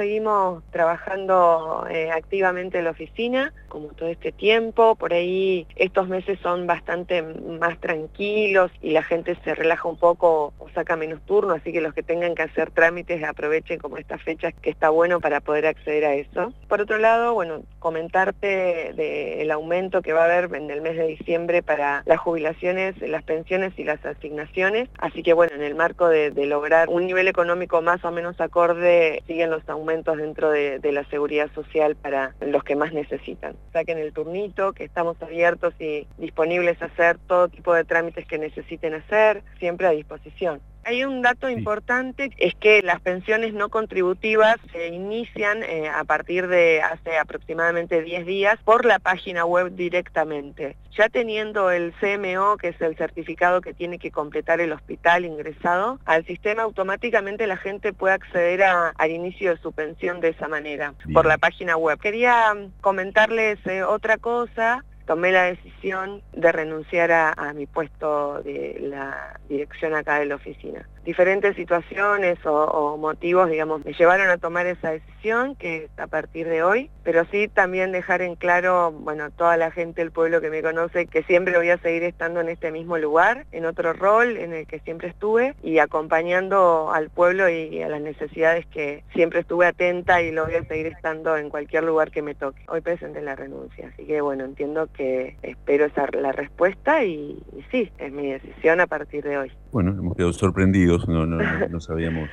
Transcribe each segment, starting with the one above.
seguimos trabajando activamente en la oficina, como todo este tiempo. Por ahí estos meses son bastante más tranquilos y la gente se relaja un poco o saca menos turno, así que los que tengan que hacer trámites aprovechen como estas fechas, que está bueno para poder acceder a eso. Por otro lado, bueno, comentarte del aumento que va a haber en el mes de diciembre para las jubilaciones, las pensiones y las asignaciones, así que bueno, en el marco de lograr un nivel económico más o menos acorde, siguen los aumentos dentro de la seguridad social para los que más necesitan. Saquen el turnito, que estamos abiertos y disponibles a hacer todo tipo de trámites que necesiten hacer, siempre a disposición. Hay un dato importante, es que las pensiones no contributivas se inician a partir de hace aproximadamente 10 días por la página web directamente. Ya teniendo el CMO, que es el certificado que tiene que completar el hospital ingresado, al sistema automáticamente la gente puede acceder al inicio de su pensión de esa manera, por la página web. Quería comentarles otra cosa. Tomé la decisión de renunciar a mi puesto de la dirección acá de la oficina. Diferentes situaciones o motivos, digamos, me llevaron a tomar esa decisión, que es a partir de hoy, pero sí también dejar en claro, bueno, toda la gente del pueblo que me conoce, que siempre voy a seguir estando en este mismo lugar, en otro rol en el que siempre estuve, y acompañando al pueblo y a las necesidades que siempre estuve atenta, y lo voy a seguir estando en cualquier lugar que me toque. Hoy presenté la renuncia, así que bueno, entiendo que espero la respuesta y sí, es mi decisión a partir de hoy. Bueno, hemos quedado sorprendidos, no sabíamos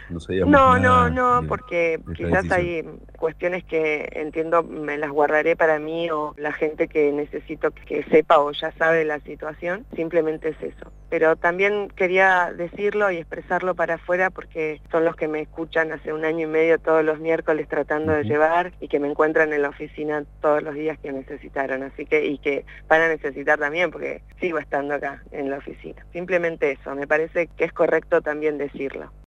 nada No, porque de esta quizás decisión. hay cuestiones que entiendo me las guardaré para mí, o la gente que necesito que sepa o ya sabe la situación, simplemente es eso. Pero también quería decirlo y expresarlo para afuera, porque son los que me escuchan hace 1 año y medio todos los miércoles tratando de llevar, y que me encuentran en la oficina todos los días que necesitaron, así que, y que van a necesitar también, porque sigo estando acá en la oficina. Simplemente eso, me parece que es correcto también decirlo.